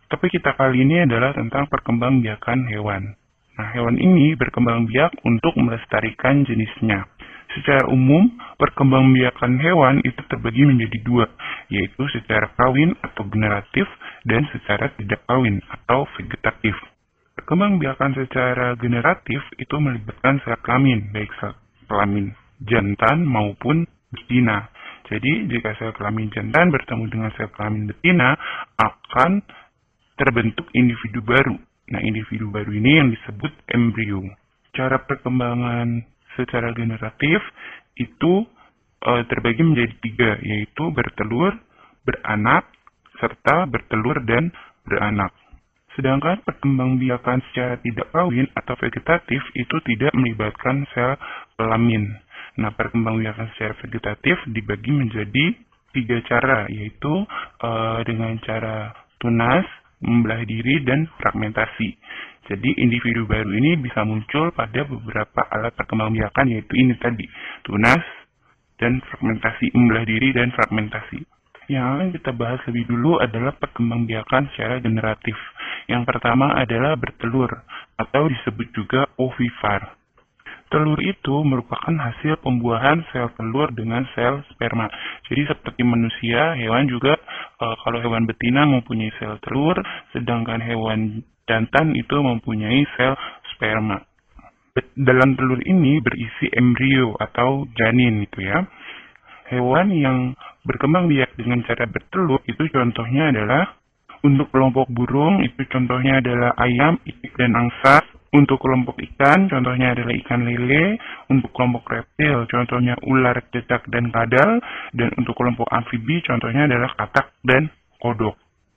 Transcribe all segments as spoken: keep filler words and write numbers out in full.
Topik kita kali ini adalah tentang perkembangbiakan hewan. Nah, hewan ini berkembang biak untuk melestarikan jenisnya. Secara umum, perkembangbiakan hewan itu terbagi menjadi dua, yaitu secara kawin atau generatif dan secara tidak kawin atau vegetatif. Perkembangbiakan secara generatif itu melibatkan sel kelamin, baik sel kelamin jantan maupun betina. Jadi, jika sel kelamin jantan bertemu dengan sel kelamin betina, akan terbentuk individu baru. Nah, individu baru ini yang disebut embrio. Cara perkembangan secara generatif itu e, terbagi menjadi tiga, yaitu bertelur, beranak, serta bertelur dan beranak. Sedangkan perkembangbiakan secara tidak kawin atau vegetatif itu tidak melibatkan sel kelamin. Nah, perkembangbiakan secara vegetatif dibagi menjadi tiga cara, yaitu e, dengan cara tunas, membelah diri, dan fragmentasi. Jadi, individu baru ini bisa muncul pada beberapa alat perkembangbiakan, yaitu ini tadi, tunas, dan fragmentasi, membelah diri, dan fragmentasi. Yang akan kita bahas lebih dulu adalah perkembangbiakan secara generatif. Yang pertama adalah bertelur, atau disebut juga ovipar. Telur itu merupakan hasil pembuahan sel telur dengan sel sperma. Jadi seperti manusia, hewan juga e, kalau hewan betina mempunyai sel telur, sedangkan hewan jantan itu mempunyai sel sperma. Dalam telur ini berisi embrio atau janin gitu ya. Hewan yang berkembang biak dengan cara bertelur itu contohnya adalah untuk kelompok burung itu contohnya adalah ayam, itik, dan angsa. Untuk kelompok ikan, contohnya adalah ikan lele. Untuk kelompok reptil, contohnya ular, cecak, dan kadal. Dan untuk kelompok amfibi, contohnya adalah katak dan kodok.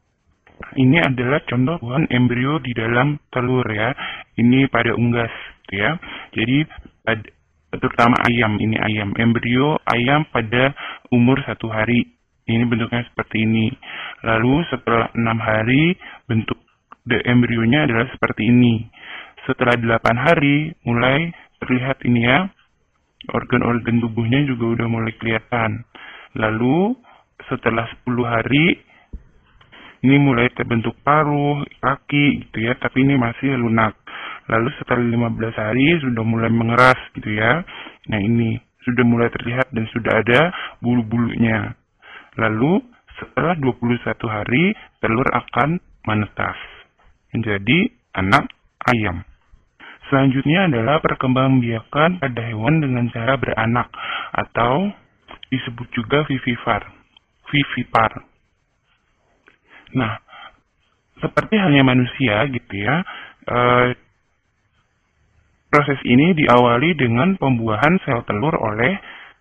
Ini adalah contoh buahan embrio di dalam telur ya. Ini pada unggas, gitu ya. Jadi, terutama ayam, ini ayam. Embrio ayam pada umur satu hari. Ini bentuknya seperti ini. Lalu setelah enam hari, bentuk the embrionya adalah seperti ini. Setelah delapan hari, mulai terlihat ini ya, organ-organ tubuhnya juga udah mulai kelihatan. Lalu, setelah sepuluh hari, ini mulai terbentuk paruh, kaki, gitu ya, tapi ini masih lunak. Lalu setelah lima belas hari, sudah mulai mengeras, gitu ya. Nah ini, sudah mulai terlihat dan sudah ada bulu-bulunya. Lalu, setelah dua puluh satu hari, telur akan menetas menjadi anak ayam. Selanjutnya adalah perkembangbiakan pada hewan dengan cara beranak atau disebut juga vivipar. Vivipar. Nah, seperti halnya manusia gitu ya, eh, proses ini diawali dengan pembuahan sel telur oleh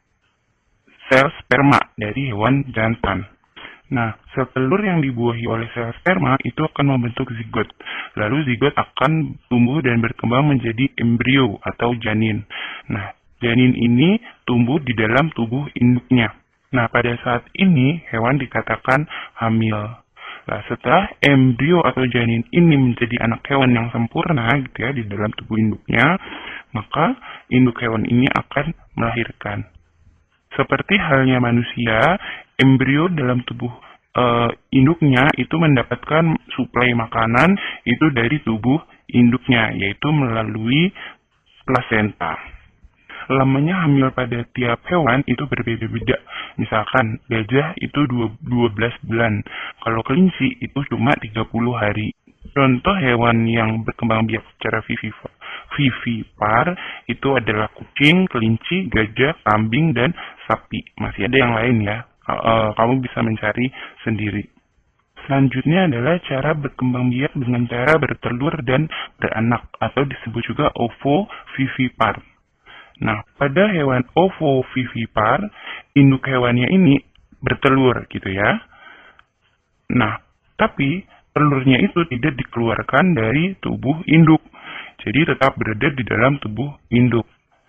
sel sperma dari hewan jantan. Nah, sel telur yang dibuahi oleh sel sperma itu akan membentuk zigot. Lalu zigot akan tumbuh dan berkembang menjadi embrio atau janin. Nah, janin ini tumbuh di dalam tubuh induknya. Nah, pada saat ini hewan dikatakan hamil. Nah, setelah embrio atau janin ini menjadi anak hewan yang sempurna gitu ya di dalam tubuh induknya, maka induk hewan ini akan melahirkan. Seperti halnya manusia, embrio dalam tubuh e, induknya itu mendapatkan suplai makanan itu dari tubuh induknya, yaitu melalui plasenta. Lamanya hamil pada tiap hewan itu berbeda-beda. Misalkan gajah itu dua belas bulan, kalau kelinci itu cuma tiga puluh hari. Contoh hewan yang berkembang biak secara vivipar, vivipar itu adalah kucing, kelinci, gajah, kambing, dan sapi. Masih ada yang lain ya, e, kamu bisa mencari sendiri. Selanjutnya adalah cara berkembang biak dengan cara bertelur dan beranak atau disebut juga ovovivipar. Nah, pada hewan ovovivipar, induk hewannya ini bertelur gitu ya. Nah, tapi telurnya itu tidak dikeluarkan dari tubuh induk. Jadi tetap berada di dalam tubuh induk.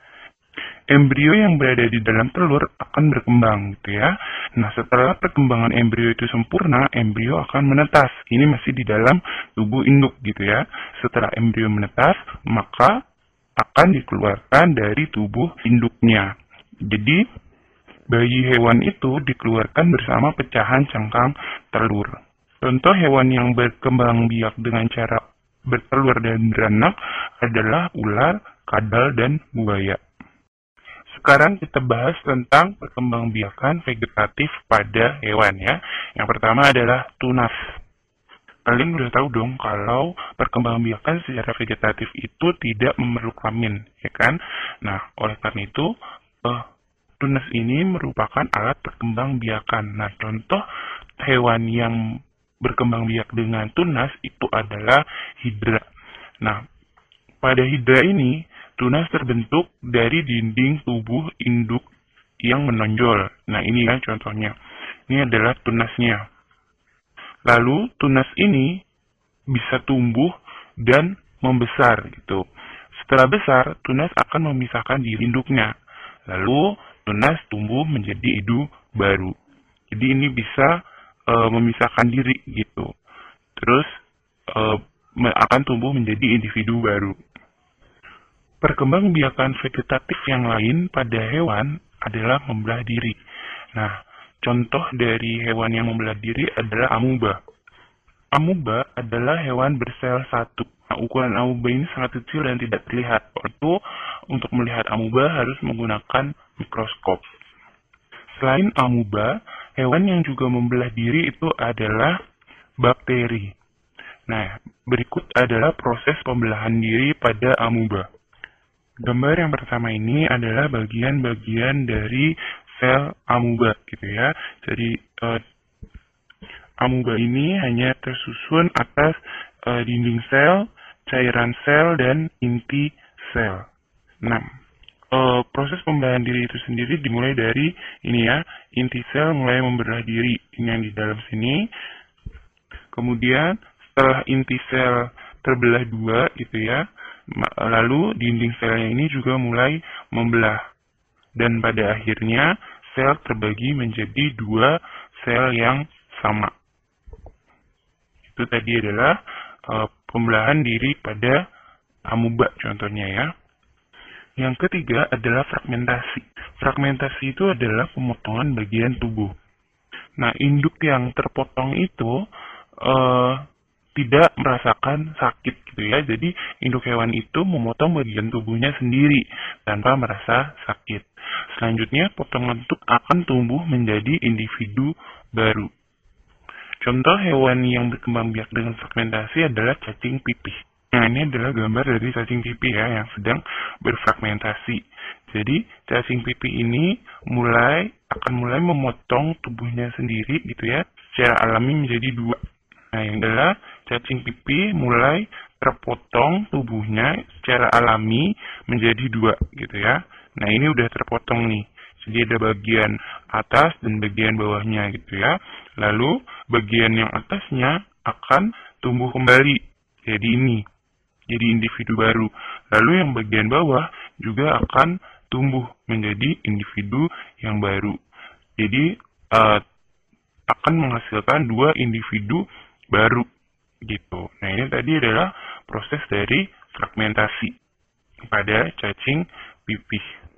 Embrio yang berada di dalam telur akan berkembang gitu ya. Nah, setelah perkembangan embrio itu sempurna, embrio akan menetas. Ini masih di dalam tubuh induk gitu ya. Setelah embrio menetas, maka akan dikeluarkan dari tubuh induknya. Jadi, bayi hewan itu dikeluarkan bersama pecahan cangkang telur. Contoh hewan yang berkembang biak dengan cara bertelur dan beranak adalah ular, kadal, dan buaya. Sekarang kita bahas tentang perkembangbiakan vegetatif pada hewan ya. Yang pertama adalah tunas. Kalian udah tahu dong kalau perkembangbiakan secara vegetatif itu tidak memerlukan kelamin, ya kan? Nah, oleh karena itu, uh, tunas ini merupakan alat perkembangbiakan. Nah, contoh hewan yang berkembang biak dengan tunas itu adalah hidra. Nah, pada hidra ini, tunas terbentuk dari dinding tubuh induk yang menonjol. Nah, ini ya contohnya. Ini adalah tunasnya. Lalu, tunas ini bisa tumbuh dan membesar gitu. Setelah besar, tunas akan memisahkan diri induknya. Lalu, tunas tumbuh menjadi induk baru. Jadi ini bisa e, memisahkan diri gitu. Terus e, akan tumbuh menjadi individu baru. Perkembangbiakan vegetatif yang lain pada hewan adalah membelah diri. Nah, contoh dari hewan yang membelah diri adalah amuba. Amuba adalah hewan bersel satu. Nah, ukuran amuba ini sangat kecil dan tidak terlihat. Waktu untuk melihat amuba harus menggunakan mikroskop. Selain amuba, hewan yang juga membelah diri itu adalah bakteri. Nah, berikut adalah proses pembelahan diri pada amuba. Gambar yang pertama ini adalah bagian-bagian dari sel amuba gitu ya. Jadi eh, amuba ini hanya tersusun atas eh, dinding sel, cairan sel, dan inti sel. Nah, Uh, proses pembelahan diri itu sendiri dimulai dari ini ya, inti sel mulai membelah diri, ini yang di dalam sini. Kemudian setelah inti sel terbelah dua gitu ya, lalu dinding selnya ini juga mulai membelah. Dan pada akhirnya sel terbagi menjadi dua sel yang sama. Itu tadi adalah uh, pembelahan diri pada amuba contohnya ya. Yang ketiga adalah fragmentasi. Fragmentasi itu adalah pemotongan bagian tubuh. Nah, induk yang terpotong itu uh, tidak merasakan sakit gitu ya. Jadi, induk hewan itu memotong bagian tubuhnya sendiri tanpa merasa sakit. Selanjutnya, potongan itu akan tumbuh menjadi individu baru. Contoh hewan yang berkembang biak dengan fragmentasi adalah cacing pipih. Nah, ini adalah gambar dari cacing pipih ya, yang sedang berfragmentasi. Jadi, cacing pipih ini mulai akan mulai memotong tubuhnya sendiri gitu ya, secara alami menjadi dua. Nah, yang adalah cacing pipih mulai terpotong tubuhnya secara alami menjadi dua gitu ya. Nah, ini udah terpotong nih. Jadi ada bagian atas dan bagian bawahnya gitu ya. Lalu bagian yang atasnya akan tumbuh kembali. Jadi ini. Jadi individu baru. Lalu yang bagian bawah juga akan tumbuh menjadi individu yang baru. Jadi uh, akan menghasilkan dua individu baru gitu. Nah, ini tadi adalah proses dari fragmentasi pada cacing pipih.